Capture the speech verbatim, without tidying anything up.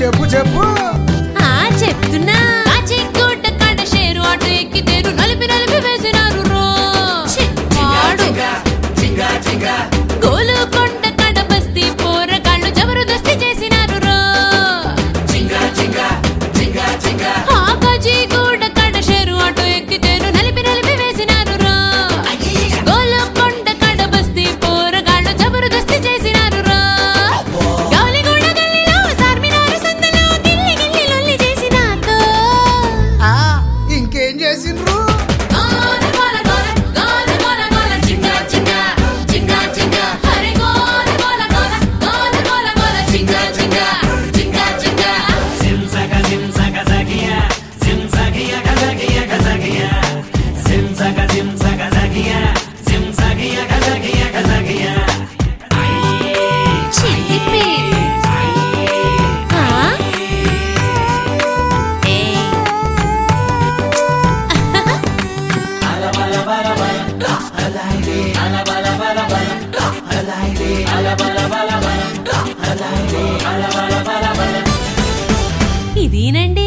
చెప్పు చెప్పు ఆ చెప్తున్నా కాచికోట కాడ షేరు ఆటో ఎక్కితేరు నలిపి నలిపి వేసినారు రో చిక్కాడు గోలుకొండ కాడ బస్తీ పోరగాళ్ళు జబర్దస్తి చేసినారు రో ఆ కాచికోట కాడ షేరు ఆటో ఎక్కితేరు నలిపి నలిపి వేసినారు రో గోలుకొండ కాడ బస్తీ పోరగాళ్ళు జబర్దస్తి చేసినారు రో గౌలిగూడ గల్లీలో సార్మినారు సందలో గిల్లి గిల్లి లొల్లి చేసినాతో ఆ ఇంకేం చేసిండ్రు గోల గోల గోల గోల గోల గోల చింగా చింగా చింగా చింగా హరి గోల గోల గోల గోల గోల గోల చింగా చింగా చింగా చింగా Simsaga simsaga zagia, simsagia gazagia gazagia, simsaga simsaga zagia, simsagia gazagia gazagia. చిలిపి ఆ ఏ Ala bala bala bala, alaide, ala bala bala bala, alaide, ala bala bala bala, alaide, ala bala bala bala. ఇదేనండి